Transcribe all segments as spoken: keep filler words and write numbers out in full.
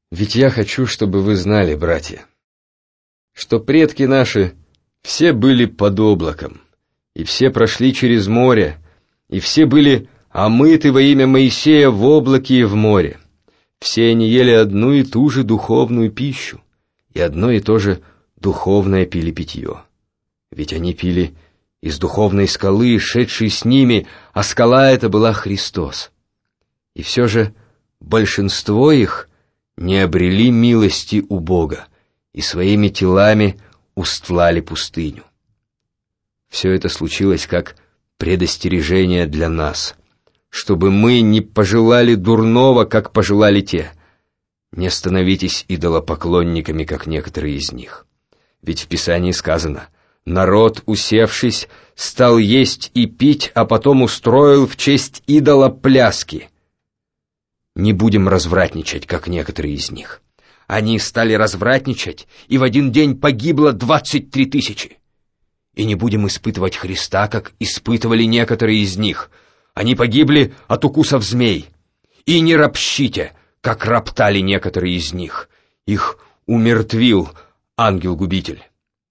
Ведь я хочу, чтобы вы знали, братья, что предки наши все были под облаком, и все прошли через море, и все были омыты во имя Моисея в облаке и в море. Все они ели одну и ту же духовную пищу, и одно и то же духовное пили питье. Ведь они пили из духовной скалы, шедшей с ними, а скала эта была Христос. И все же большинство их не обрели милости у Бога и своими телами устлали пустыню. Все это случилось как предостережение для нас, чтобы мы не пожелали дурного, как пожелали те. Не становитесь идолопоклонниками, как некоторые из них. Ведь в Писании сказано: народ, усевшись, стал есть и пить, а потом устроил в честь идола пляски. Не будем развратничать, как некоторые из них. Они стали развратничать, и в один день погибло двадцать три тысячи. И не будем испытывать Христа, как испытывали некоторые из них. Они погибли от укусов змей. И не ропщите, как роптали некоторые из них. Их умертвил ангел-губитель.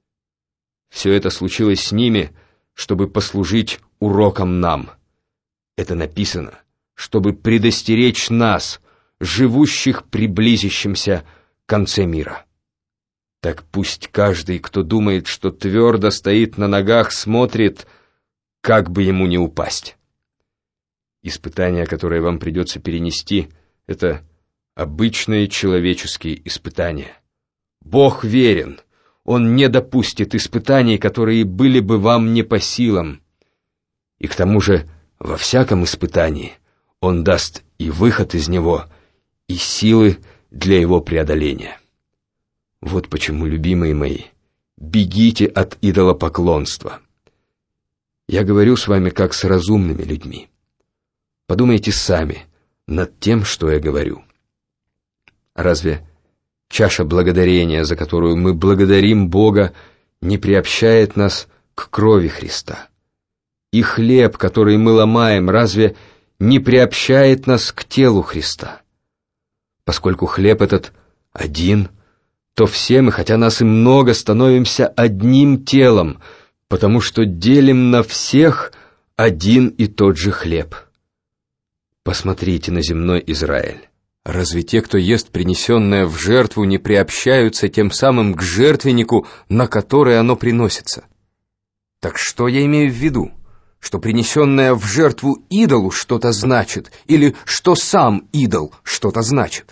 Все это случилось с ними, чтобы послужить уроком нам. Это написано, чтобы предостеречь нас, живущих при близящемся конце мира. Так пусть каждый, кто думает, что твердо стоит на ногах, смотрит, как бы ему не упасть. Испытания, которые вам придется перенести, это обычные человеческие испытания. Бог верен, Он не допустит испытаний, которые были бы вам не по силам. И к тому же во всяком испытании Он даст и выход из него, и силы для его преодоления. Вот почему, любимые мои, бегите от идолопоклонства. Я говорю с вами как с разумными людьми. Подумайте сами над тем, что я говорю. Разве чаша благодарения, за которую мы благодарим Бога, не приобщает нас к крови Христа? И хлеб, который мы ломаем, разве не приобщает нас к телу Христа? Поскольку хлеб этот один, то все мы, хотя нас и много, становимся одним телом, потому что делим на всех один и тот же хлеб. Посмотрите на земной Израиль. Разве те, кто ест принесенное в жертву, не приобщаются тем самым к жертвеннику, на который оно приносится? Так что я имею в виду? Что принесенное в жертву идолу что-то значит, или что сам идол что-то значит?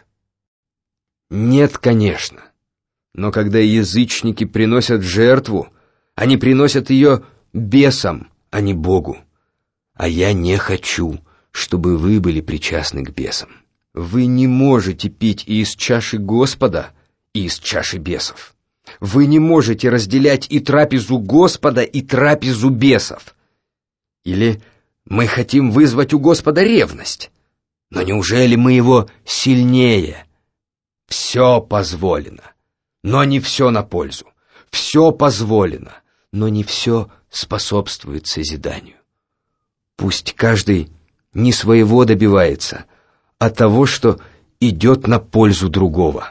Нет, конечно. Но когда язычники приносят жертву, они приносят ее бесам, а не Богу. А я не хочу, чтобы вы были причастны к бесам. Вы не можете пить и из чаши Господа, и из чаши бесов. Вы не можете разделять и трапезу Господа, и трапезу бесов. Или мы хотим вызвать у Господа ревность. Но неужели мы его сильнее? Все позволено, но не все на пользу. Все позволено, но не все способствует созиданию. Пусть каждый не своего добивается, а того, что идет на пользу другого.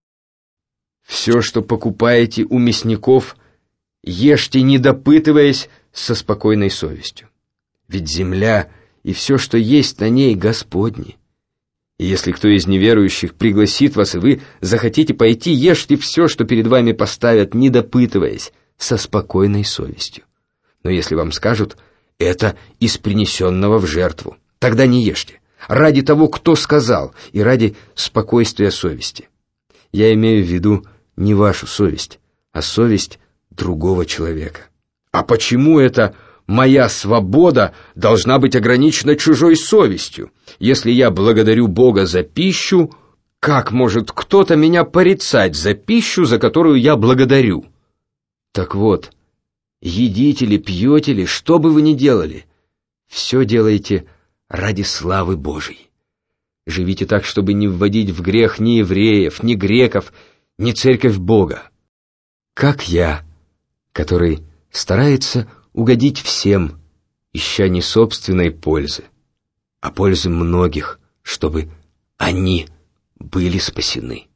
Все, что покупаете у мясников, ешьте, не допытываясь, со спокойной совестью. Ведь земля и все, что есть на ней, Господни. И если кто из неверующих пригласит вас, и вы захотите пойти, ешьте все, что перед вами поставят, не допытываясь, со спокойной совестью. Но если вам скажут: это из принесенного в жертву, тогда не ешьте, ради того, кто сказал, и ради спокойствия совести. Я имею в виду не вашу совесть, а совесть другого человека. А почему это моя свобода должна быть ограничена чужой совестью? Если я благодарю Бога за пищу, как может кто-то меня порицать за пищу, за которую я благодарю? Так вот, едите ли, пьете ли, что бы вы ни делали, все делайте ради славы Божией. Живите так, чтобы не вводить в грех ни евреев, ни греков, ни церковь Бога. Как я, который старается угодить всем, ища не собственной пользы, а пользы многих, чтобы они были спасены.